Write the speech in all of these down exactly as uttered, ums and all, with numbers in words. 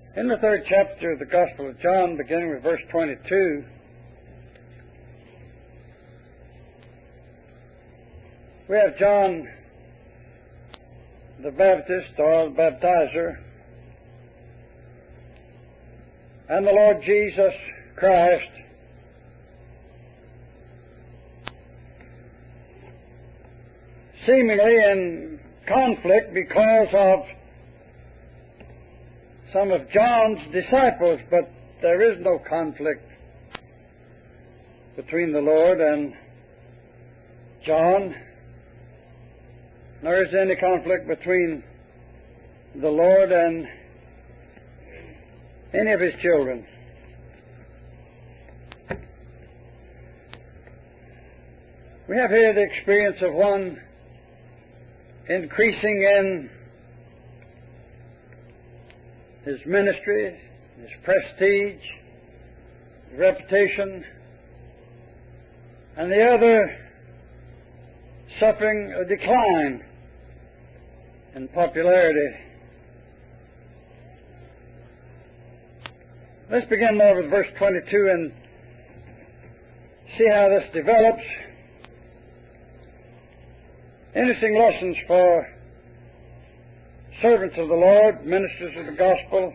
In the third chapter of the Gospel of John, beginning with verse twenty-two, we have John the Baptist, or the baptizer, and the Lord Jesus Christ seemingly in conflict because of some of John's disciples, but there is no conflict between the Lord and John, nor is there any conflict between the Lord and any of His children. We have here the experience of one increasing in his ministry, his prestige, his reputation, and the other suffering a decline in popularity. Let's begin now with verse twenty-two and see how this develops. Interesting lessons for servants of the Lord, ministers of the gospel.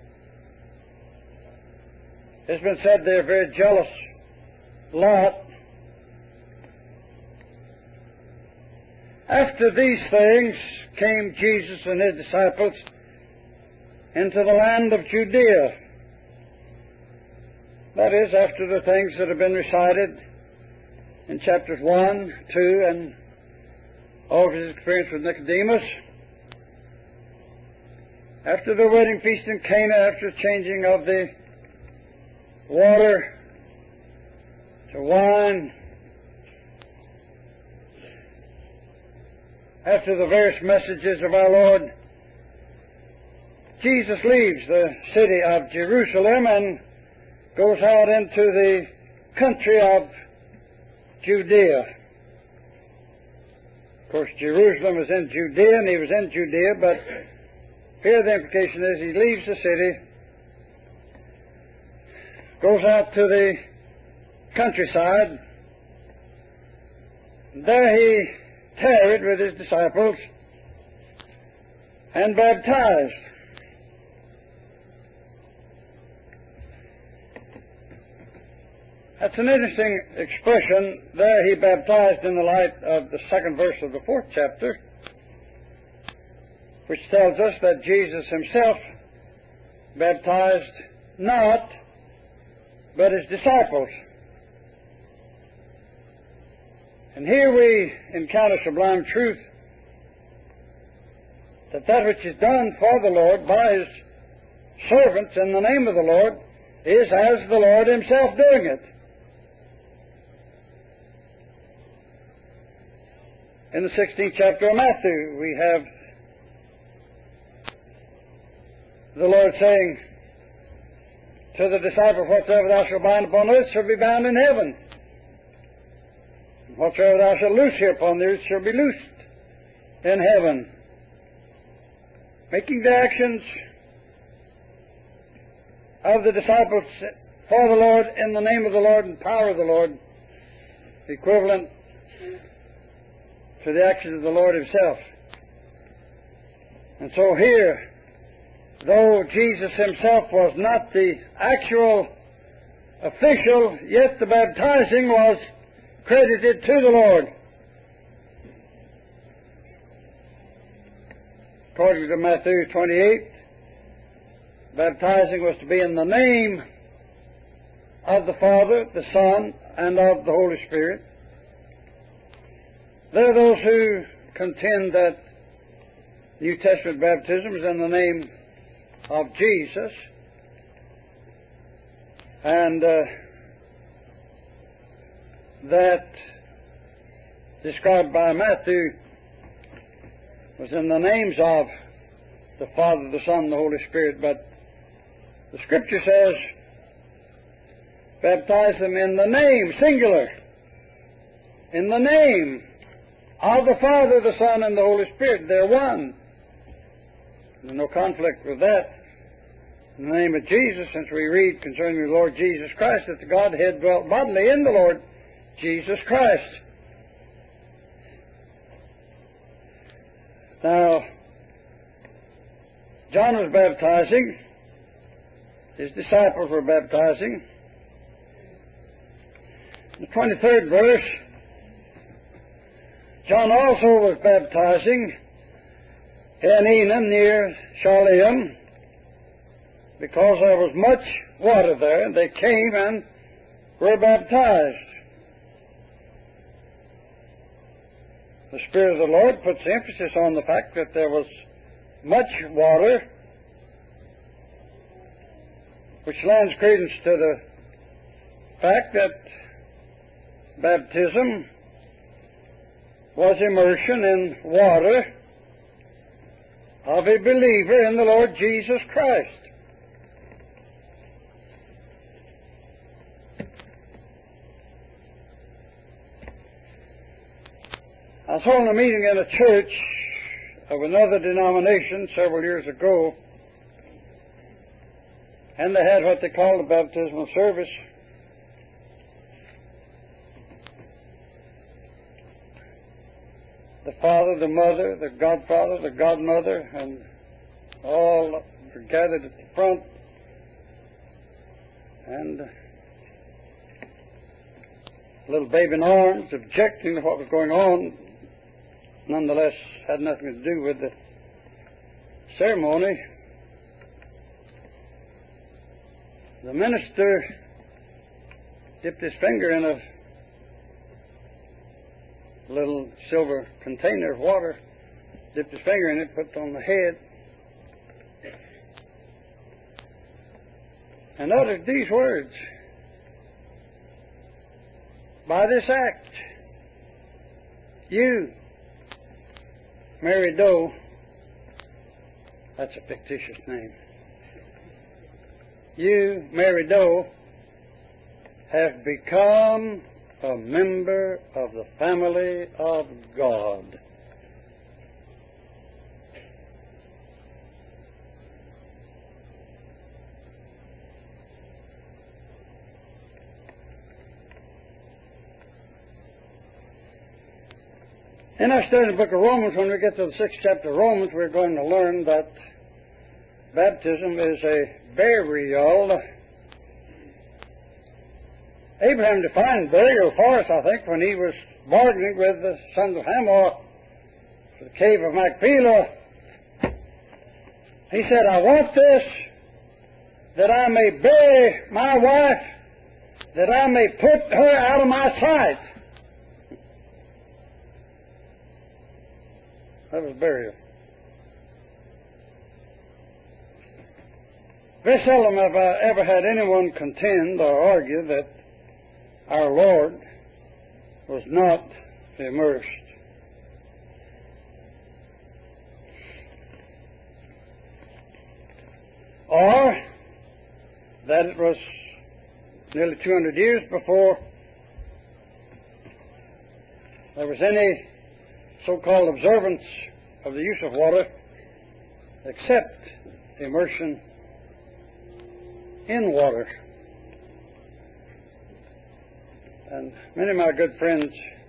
It's been said they're a very jealous lot. After these things came Jesus and His disciples into the land of Judea. That is, after the things that have been recited in chapters one, two, and all of His experience with Nicodemus. After the wedding feast in Cana, after the changing of the water to wine, after the various messages of our Lord, Jesus leaves the city of Jerusalem and goes out into the country of Judea. Of course, Jerusalem was in Judea, and He was in Judea, but here the implication is He leaves the city, goes out to the countryside, and there He tarried with His disciples and baptized. That's an interesting expression. There He baptized in the light of the second verse of the fourth chapter, which tells us that Jesus Himself baptized not, but His disciples. And here we encounter sublime truth, that that which is done for the Lord by His servants in the name of the Lord is as the Lord Himself doing it. In the sixteenth chapter of Matthew, we have the Lord saying to the disciples, "Whatsoever thou shalt bind upon earth shall be bound in heaven. And whatsoever thou shalt loose here upon the earth shall be loosed in heaven." Making the actions of the disciples for the Lord, in the name of the Lord and power of the Lord, equivalent to the actions of the Lord Himself. And so here, though Jesus Himself was not the actual official, yet the baptizing was credited to the Lord. According to Matthew twenty-eight, baptizing was to be in the name of the Father, the Son, and of the Holy Spirit. There are those who contend that New Testament baptism is in the name of Jesus, and uh, that described by Matthew was in the names of the Father, the Son, and the Holy Spirit. But the Scripture says, baptize them in the name, singular, in the name of the Father, the Son, and the Holy Spirit. They're one. There's no conflict with that. in the name of Jesus, since we read concerning the Lord Jesus Christ that the Godhead dwelt bodily in the Lord Jesus Christ. Now, John was baptizing. His disciples were baptizing. In the twenty-third verse, John also was baptizing in Aenon near Shalim, because there was much water there, and they came and were baptized. The Spirit of the Lord puts emphasis on the fact that there was much water, which lends credence to the fact that baptism was immersion in water of a believer in the Lord Jesus Christ. I was holding a meeting in a church of another denomination several years ago, and they had what they called a baptismal service. The father, the mother, the godfather, the godmother, and all were gathered at the front, and little baby in arms, objecting to what was going on, nonetheless had nothing to do with the ceremony. The minister dipped his finger in a little silver container of water, dipped his finger in it, put it on the head, and uttered these words: "By this act, you, Mary Doe," that's a fictitious name, "you, Mary Doe, have become a member of the family of God." In our study of the book of Romans, when we get to the sixth chapter of Romans, we're going to learn that baptism is a burial. Abraham defined burial for us, I think, when he was bargaining with the sons of Hamor for the cave of Machpelah. He said, "I want this, that I may bury my wife, that I may put her out of my sight." That was burial. Very seldom have I ever had anyone contend or argue that our Lord was not immersed. Or that it was nearly two hundred years before there was any so-called observance of the use of water except immersion in water. And many of my good friends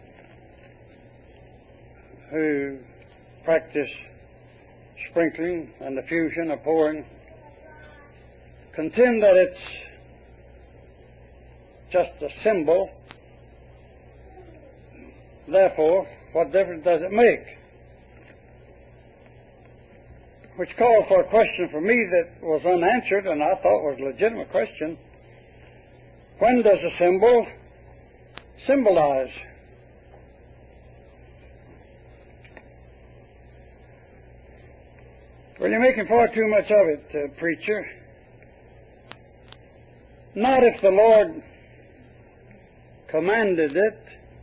who practice sprinkling and effusion or pouring contend that it's just a symbol. Therefore, what difference does it make? Which called for a question for me that was unanswered, and I thought was a legitimate question. When does a symbol symbolize? Well, you're making far too much of it, uh, preacher. Not if the Lord commanded it.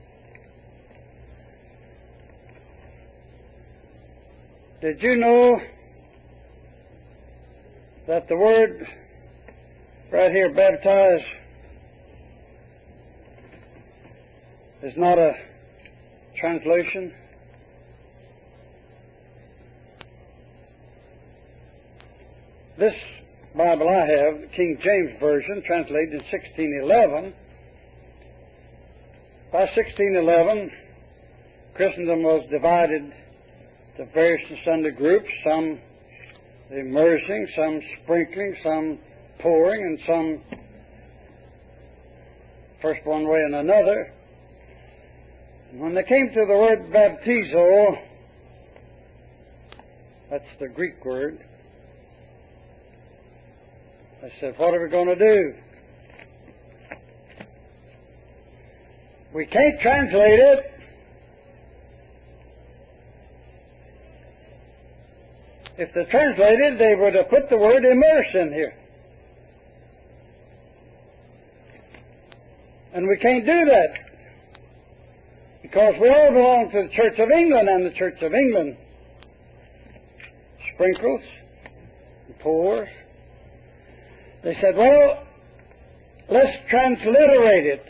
Did you know that the word right here, baptize, is not a translation? This Bible I have, the King James Version, translated in sixteen eleven. By sixteen eleven, Christendom was divided to various and sundry groups, some immersing, some sprinkling, some pouring, and some first one way and another. When they came to the word baptizo, that's the Greek word, I said, what are we going to do? We can't translate it. If they translated, they would have put the word immerse in here. And we can't do that, because we all belong to the Church of England, and the Church of England sprinkles and pours. They said, well, let's transliterate it.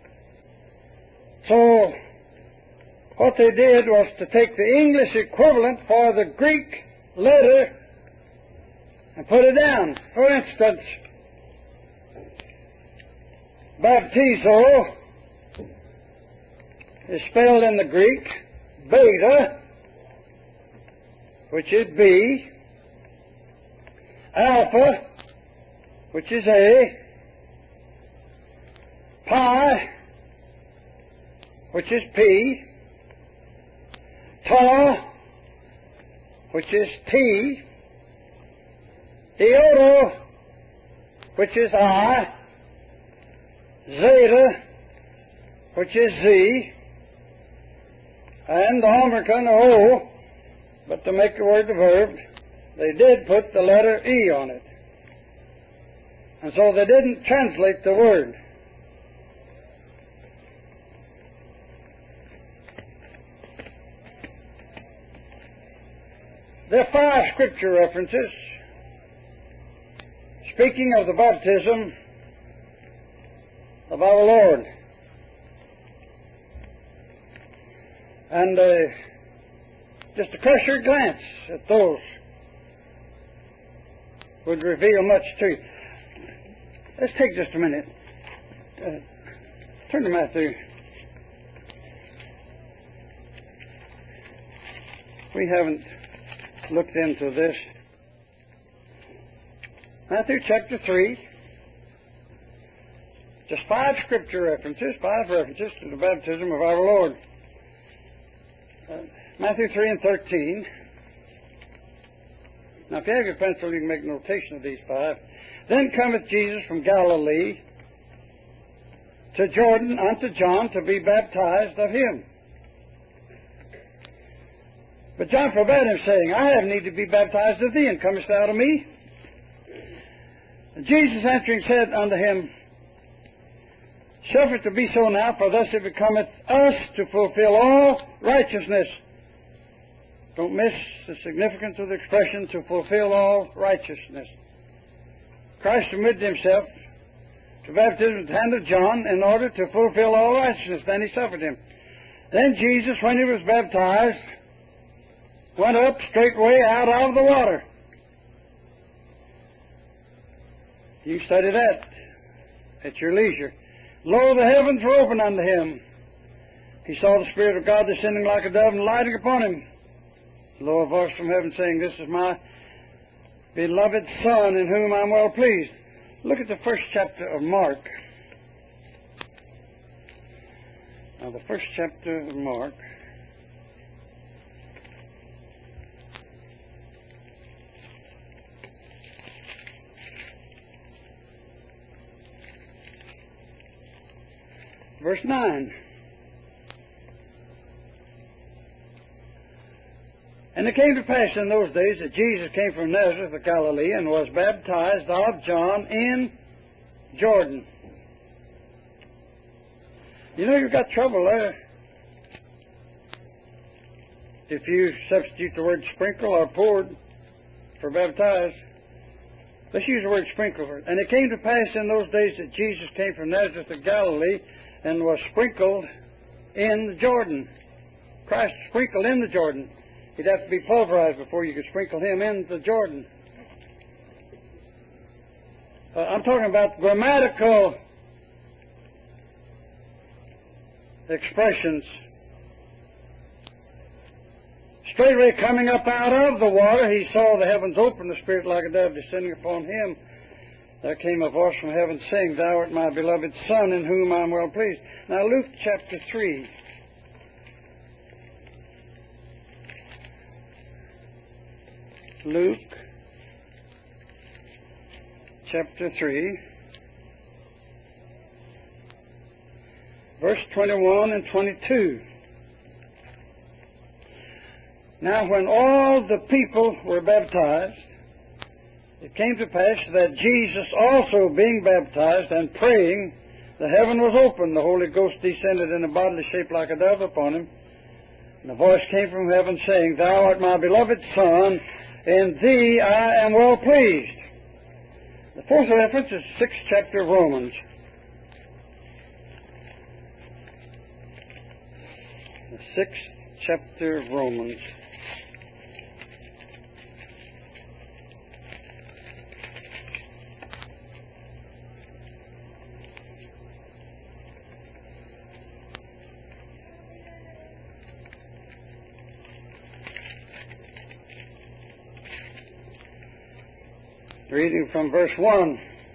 So what they did was to take the English equivalent for the Greek letter and put it down. For instance, baptizo is spelled in the Greek beta, which is B, alpha, which is A, pi, which is P, tau, which is T, iota, which is I, zeta, which is Z, and the Omicron, O, but to make the word the verb, they did put the letter E on it. And so they didn't translate the word. There are five scripture references speaking of the baptism of our Lord. And uh, just a cursory glance at those would reveal much to you. Let's take just a minute. Uh, turn to Matthew. We haven't looked into this. Matthew chapter three. Just five scripture references, five references to the baptism of our Lord. Uh, Matthew three and thirteen. Now, if you have your pencil, you can make notation of these five. Then cometh Jesus from Galilee to Jordan unto John to be baptized of him. But John forbade him, saying, I have need to be baptized of thee, and comest thou to me? And Jesus answering said unto him, Suffer it to be so now, for thus it becometh us to fulfill all righteousness. Don't miss the significance of the expression, to fulfill all righteousness. Christ submitted himself to baptism at the hand of John in order to fulfill all righteousness. Then he suffered him. Then Jesus, when he was baptized, went up straightway out of the water. You study that at your leisure. Lo, the heavens were opened unto him. He saw the Spirit of God descending like a dove and lighting upon him. Lo, a voice from heaven saying, This is my beloved Son, in whom I am well pleased. Look at the first chapter of Mark. Now, the first chapter of Mark. Verse nine. And it came to pass in those days that Jesus came from Nazareth of Galilee and was baptized of John in Jordan. You know you've got trouble there if you substitute the word sprinkle or poured for baptized. Let's use the word sprinkle. And it came to pass in those days that Jesus came from Nazareth of Galilee and was sprinkled in the Jordan. Christ sprinkled in the Jordan. He'd have to be pulverized before you could sprinkle him in the Jordan. uh, I'm talking about grammatical expressions. Straightway coming up out of the water, he saw the heavens open, the Spirit like a dove descending upon him. There came a voice from heaven saying, Thou art my beloved Son, in whom I am well pleased. Now Luke chapter three. Luke chapter three, verse twenty-one and twenty-two. Now when all the people were baptized, it came to pass that Jesus also being baptized and praying, the heaven was opened, the Holy Ghost descended in a bodily shape like a dove upon him. And a voice came from heaven saying, Thou art my beloved Son, in thee I am well pleased. The fourth reference is the sixth chapter of Romans. The sixth chapter of Romans. Reading from verse one.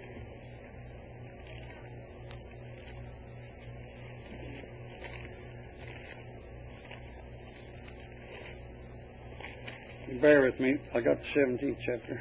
Bear with me. I got the seventeenth chapter.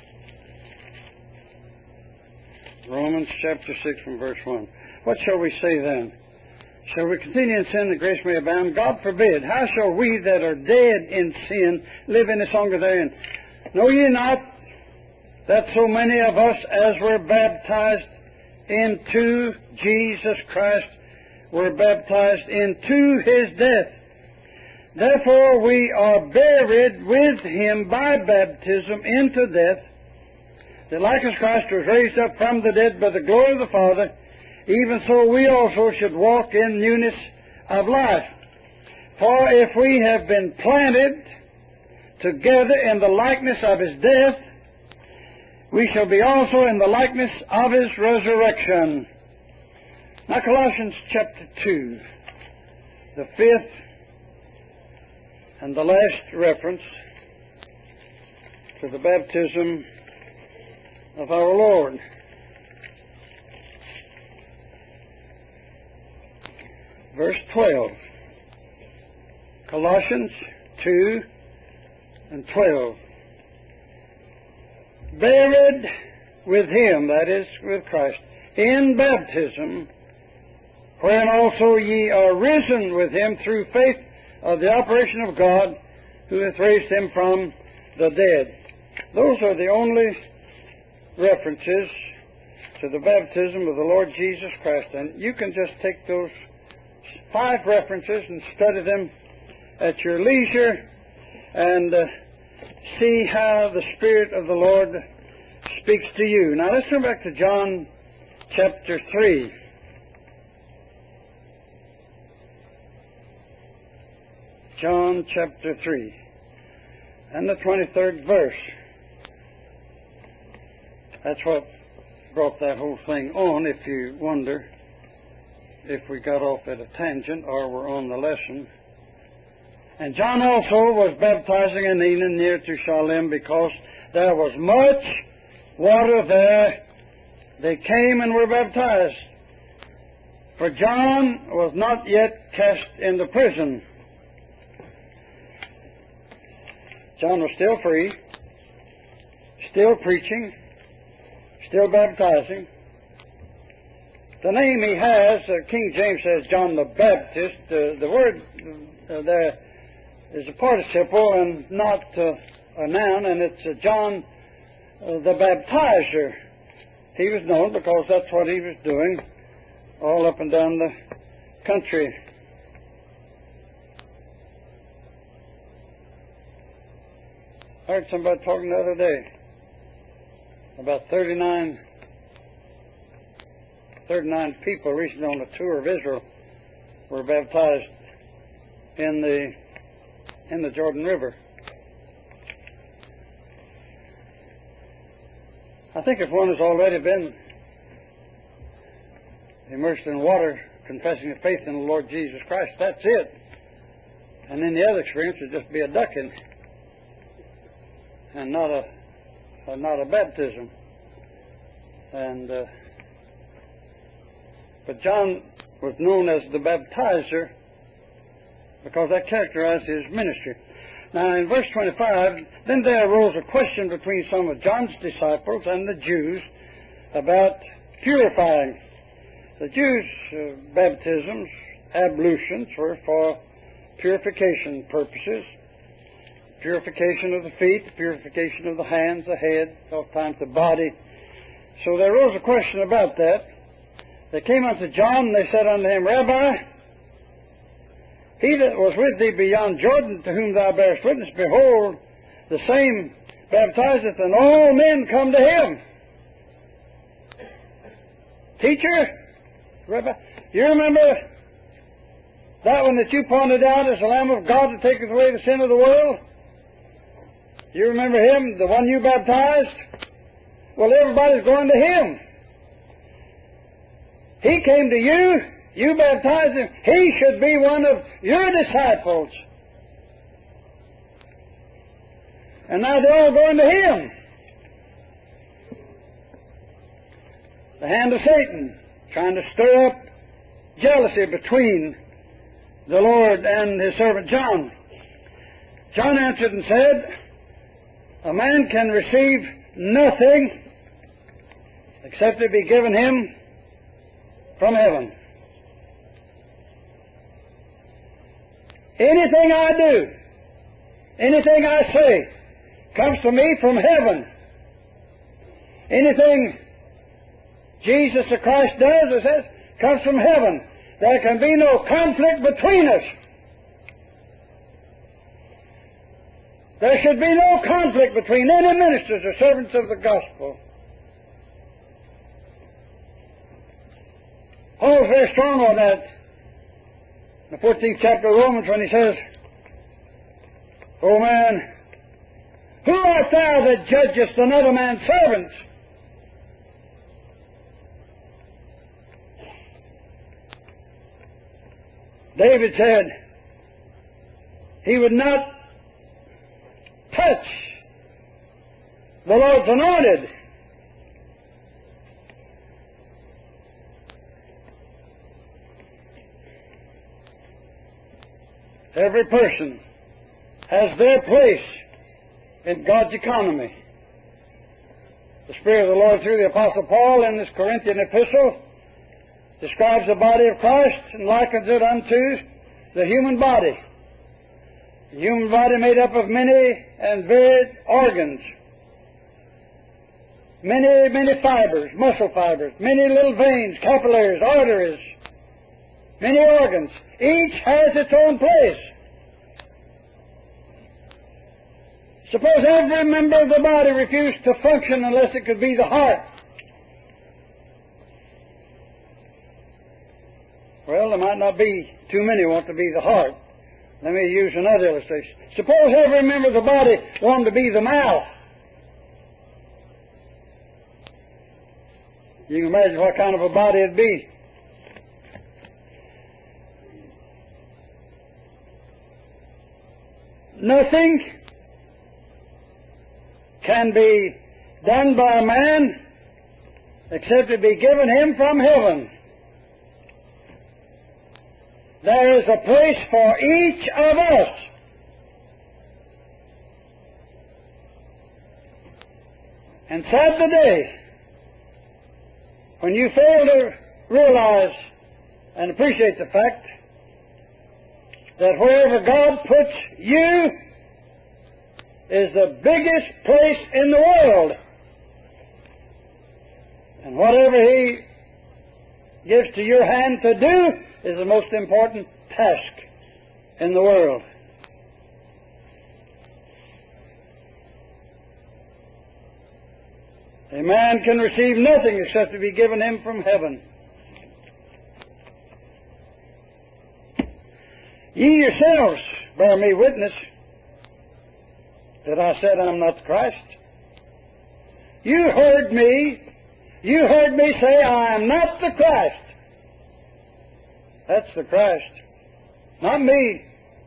Romans chapter six from verse one. What shall we say then? Shall we continue in sin that grace may abound? God forbid. How shall we that are dead in sin live any longer therein? Know ye not that so many of us as were baptized into Jesus Christ were baptized into His death? Therefore we are buried with Him by baptism into death, that like as Christ was raised up from the dead by the glory of the Father, even so we also should walk in newness of life. For if we have been planted together in the likeness of His death, we shall be also in the likeness of His resurrection. Now Colossians chapter two, the fifth and the last reference to the baptism of our Lord. Verse twelve. Colossians two and twelve. Buried with Him, that is, with Christ, in baptism, wherein also ye are risen with Him through faith of the operation of God, who hath raised Him from the dead. Those are the only references to the baptism of the Lord Jesus Christ. And you can just take those five references and study them at your leisure and uh, see how the Spirit of the Lord speaks to you. Now let's turn back to John chapter three. John chapter three and the twenty-third verse. That's what brought that whole thing on, if you wonder if we got off at a tangent or were on the lesson. And John also was baptizing in Enon near to Shalem, because there was much water there. They came and were baptized. For John was not yet cast into prison. John was still free, still preaching, still baptizing. The name he has, uh, King James says John the Baptist. Uh, the word uh, there is a participle and not uh, a noun, and it's uh, John uh, the Baptizer. He was known because that's what he was doing all up and down the country. I heard somebody talking the other day about thirty-nine, thirty-nine people recently on a tour of Israel were baptized in the in the Jordan River. I think if one has already been immersed in water, confessing the faith in the Lord Jesus Christ, that's it. And then the other experience would just be a ducking and not a, uh, not a baptism. And uh, but John was known as the baptizer because that characterized his ministry. Now in verse twenty-five, then there arose a question between some of John's disciples and the Jews about purifying. The Jews' uh, baptisms, ablutions, were for purification purposes. Purification of the feet, purification of the hands, the head, oftentimes the body. So there arose a question about that. They came unto John, and they said unto him, Rabbi, he that was with thee beyond Jordan, to whom thou bearest witness, behold, the same baptizeth, and all men come to him. Teacher, Rabbi, you remember that one that you pointed out as the Lamb of God that taketh away the sin of the world? You remember him, the one you baptized? Well, everybody's going to him. He came to you, you baptized him. He should be one of your disciples. And now they're all going to him. The hand of Satan, trying to stir up jealousy between the Lord and his servant John. John answered and said, a man can receive nothing except it be given him from heaven. Anything I do, anything I say, comes to me from heaven. Anything Jesus the Christ does, it says, comes from heaven. There can be no conflict between us. There should be no conflict between any ministers or servants of the gospel. Paul's very strong on that. In the fourteenth chapter of Romans, when he says, O man, who art thou that judgest another man's servants? David said he would not touch the Lord's anointed. Every person has their place in God's economy. The Spirit of the Lord through the Apostle Paul in this Corinthian epistle describes the body of Christ and likens it unto the human body. The human body made up of many and varied organs. Many, many fibers, muscle fibers, many little veins, capillaries, arteries, many organs. Each has its own place. Suppose every member of the body refused to function unless it could be the heart. Well, there might not be too many want to be the heart. Let me use another illustration. Suppose every member of the body wanted to be the mouth. You can imagine what kind of a body it'd be. Nothing can be done by a man except it be given him from heaven. There is a place for each of us. And sad the day when you fail to realize and appreciate the fact that wherever God puts you is the biggest place in the world. And whatever He gives to your hand to do is the most important task in the world. A man can receive nothing except to be given him from heaven. Ye yourselves bear me witness that I said I'm not the Christ. You heard me. You heard me say, I am not the Christ. That's the Christ, not me.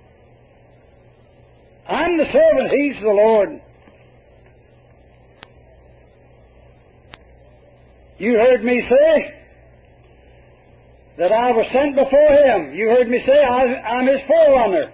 I'm the servant, He's the Lord. You heard me say that I was sent before Him. You heard me say I, I'm His forerunner.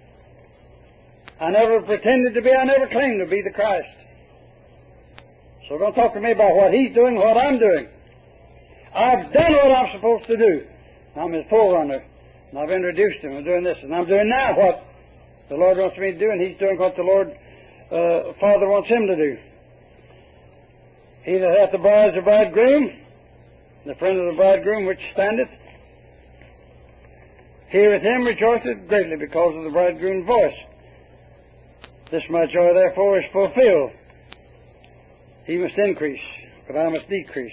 I never pretended to be, I never claimed to be the Christ. So don't talk to me about what He's doing, what I'm doing. I've done what I'm supposed to do. I'm His forerunner, and I've introduced Him. I'm doing this, and I'm doing now what the Lord wants me to do, and He's doing what the Lord uh, Father wants Him to do. He that hath the bride is the bridegroom, the friend of the bridegroom which standeth, heareth Him, rejoiceth greatly because of the bridegroom's voice. This my joy therefore is fulfilled. He must increase, but I must decrease.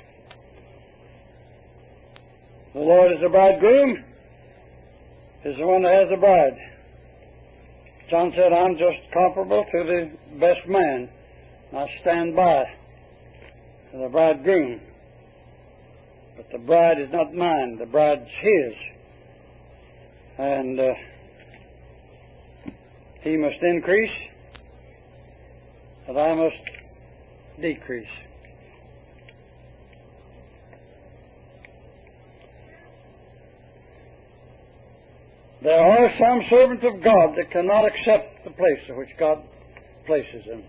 The Lord is the bridegroom, is the one that has the bride. John said, I'm just comparable to the best man. I stand by the bridegroom. But the bride is not mine, the bride's His. And uh, He must increase, and I must decrease. There are some servants of God that cannot accept the place in which God places them.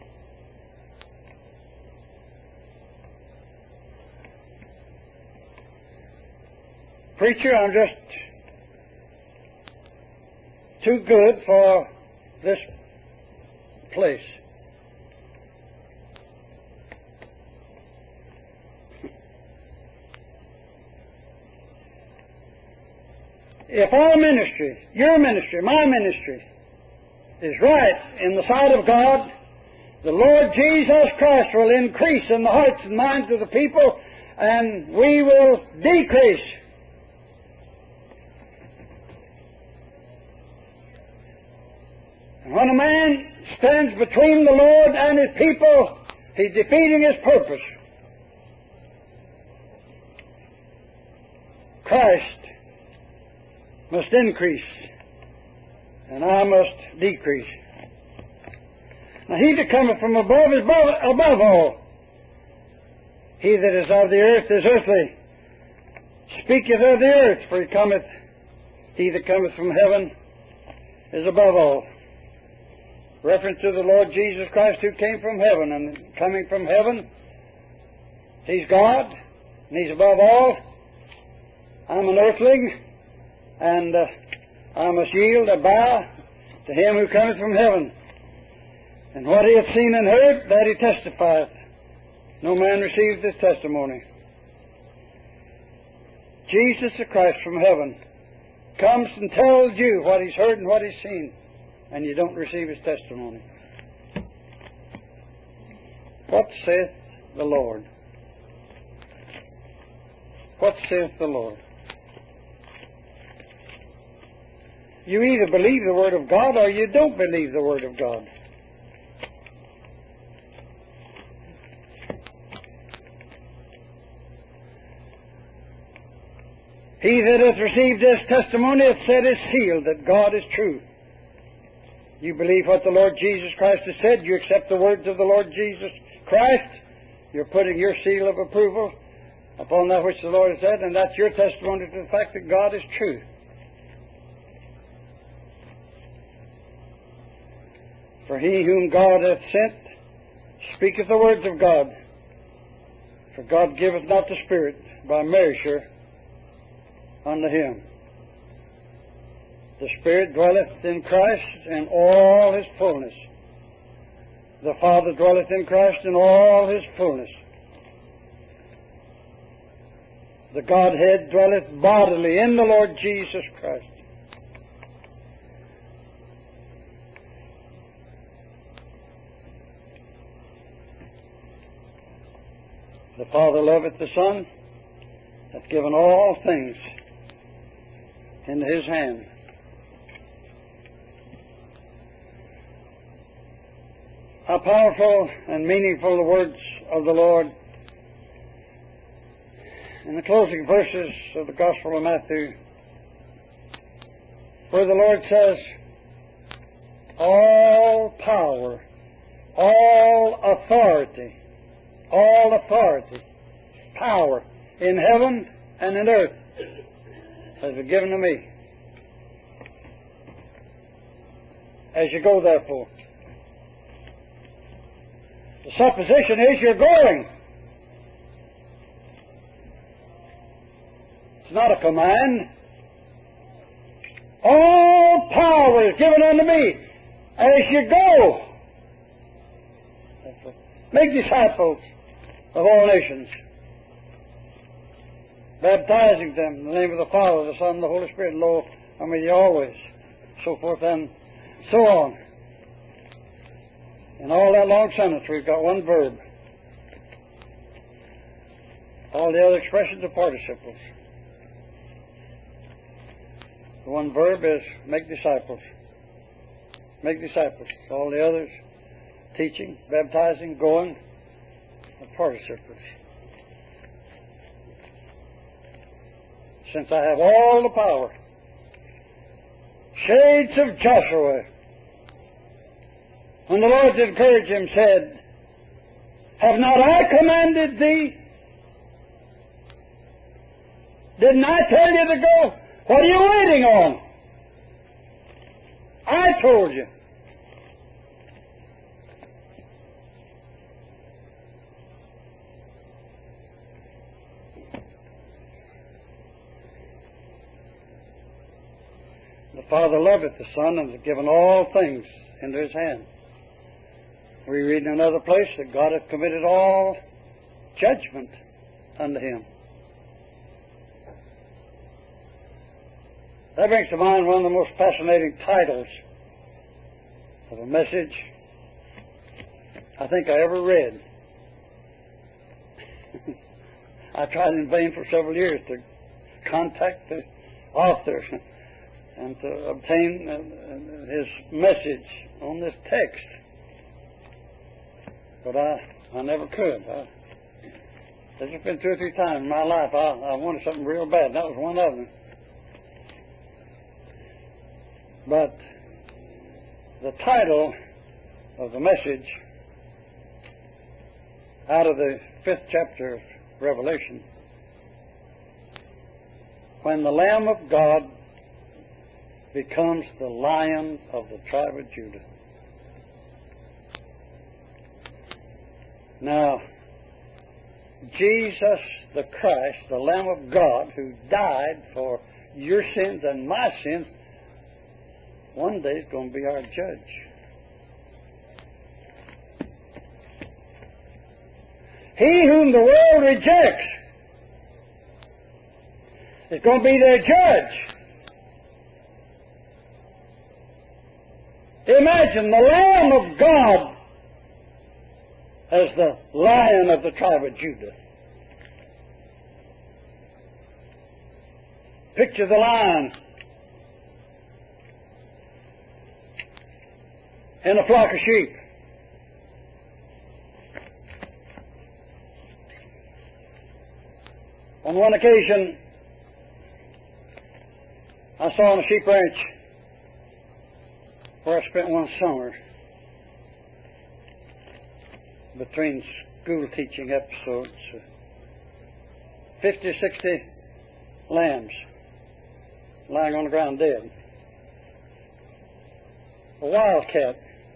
Preacher, I'm just too good for this place. If our ministry, your ministry, my ministry, is right in the sight of God, the Lord Jesus Christ will increase in the hearts and minds of the people, and we will decrease. And when a man stands between the Lord and His people, he's defeating His purpose. Christ must increase, and I must decrease. Now He that cometh from above is above, above all. He that is of the earth is earthly, speaketh of the earth, for he cometh. He that cometh from heaven is above all. Reference to the Lord Jesus Christ who came from heaven, and coming from heaven, He's God, and He's above all. I'm an earthling, and uh, I must yield a bow to Him who cometh from heaven. And what He hath seen and heard, that He testifieth. No man receives this testimony. Jesus the Christ from heaven comes and tells you what He's heard and what He's seen, and you don't receive His testimony. What saith the Lord? What saith the Lord? You either believe the Word of God or you don't believe the Word of God. He that hath received this testimony hath set his seal that God is true. You believe what the Lord Jesus Christ has said. You accept the words of the Lord Jesus Christ. You're putting your seal of approval upon that which the Lord has said, and that's your testimony to the fact that God is true. For he whom God hath sent speaketh the words of God. For God giveth not the Spirit by measure unto him. The Spirit dwelleth in Christ in all His fullness. The Father dwelleth in Christ in all His fullness. The Godhead dwelleth bodily in the Lord Jesus Christ. The Father loveth the Son, hath given all things into His hand. How powerful and meaningful the words of the Lord in the closing verses of the Gospel of Matthew, where the Lord says, all power, all authority, all authority, power in heaven and in earth has been given to me. As you go, therefore, the supposition is you're going. It's not a command. All power is given unto me. As you go, make disciples of all nations, baptizing them in the name of the Father, the Son, and the Holy Spirit. Lo, I'm with you always. So forth and so on. In all that long sentence, we've got one verb. All the other expressions are participles. The one verb is make disciples. Make disciples. All the others, teaching, baptizing, going, are participles. Since I have all the power, shades of Joshua, when the Lord to encourage him said, have not I commanded thee? Didn't I tell you to go? What are you waiting on? I told you. The Father loveth the Son and hath given all things into his hand. We read in another place that God hath committed all judgment unto him. That brings to mind one of the most fascinating titles of a message I think I ever read. I tried in vain for several years to contact the author and to obtain his message on this text. But I, I never could. I, there's just been two or three times in my life I, I wanted something real bad, and that was one of them. But the title of the message out of the fifth chapter of Revelation, when the Lamb of God becomes the Lion of the tribe of Judah. Now, Jesus the Christ, the Lamb of God, who died for your sins and my sins, one day is going to be our judge. He whom the world rejects is going to be their judge. Imagine the Lamb of God as the Lion of the tribe of Judah. Picture the lion in a flock of sheep. On one occasion, I saw on a sheep ranch where I spent one summer between school teaching episodes, fifty or sixty lambs lying on the ground dead. A wildcat,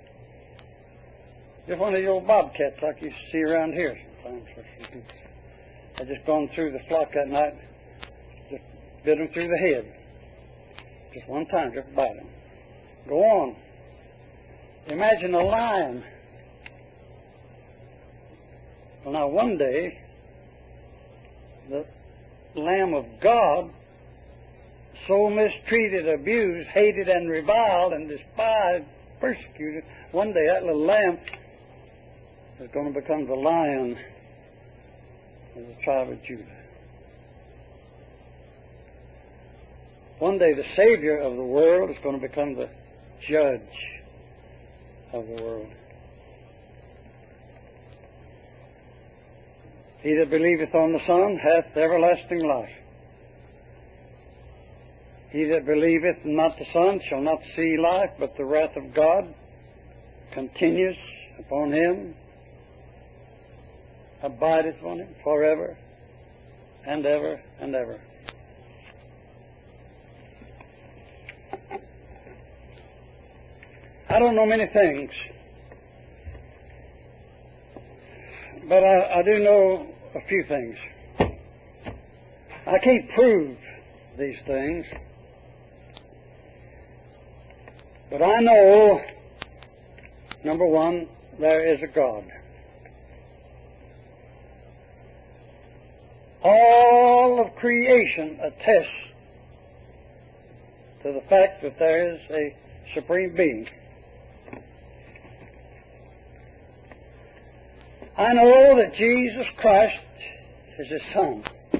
just one of the old bobcats like you see around here sometimes. I just gone through the flock that night, just bit him through the head. Just one time, just bite him. Go on. Imagine a lion. Well, now one day, the Lamb of God, so mistreated, abused, hated, and reviled, and despised, persecuted, one day that little lamb is going to become the Lion of the tribe of Judah. One day the Savior of the world is going to become the Judge of the world. He that believeth on the Son hath everlasting life. He that believeth not the Son shall not see life, but the wrath of God continues upon him, abideth on him forever and ever and ever. I don't know many things, but I, I do know a few things. I can't prove these things, but I know, number one, there is a God. All of creation attests to the fact that there is a supreme being. I know that Jesus Christ is His Son.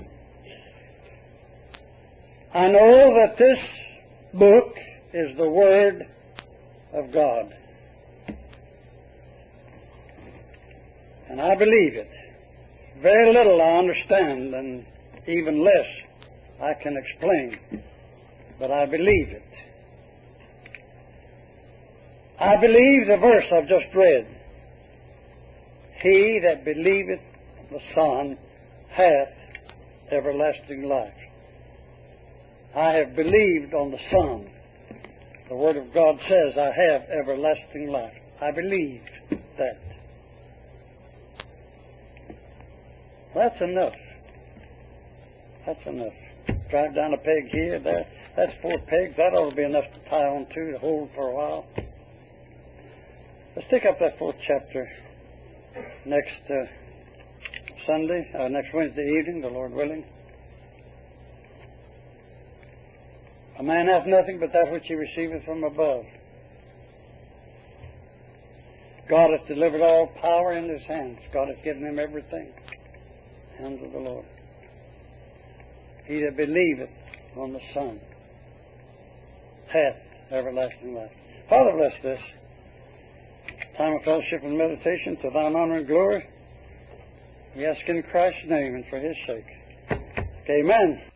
I know that this book is the Word of God. And I believe it. Very little I understand, and even less I can explain. But I believe it. I believe the verse I've just read. He that believeth the Son hath everlasting life. I have believed on the Son. The Word of God says I have everlasting life. I believe that. That's enough. That's enough. Drive down a peg here, there. That's four pegs. That ought to be enough to tie on to, to hold for a while. Let's take up that fourth chapter next uh, Sunday, uh, next Wednesday evening, the Lord willing. A man hath nothing but that which he receiveth from above. God hath delivered all power in His hands. God hath given him everything. Hands of the Lord. He that believeth on the Son hath everlasting life. Father, bless this time of fellowship and meditation to Thine honor and glory. We ask in Christ's name and for His sake. Amen.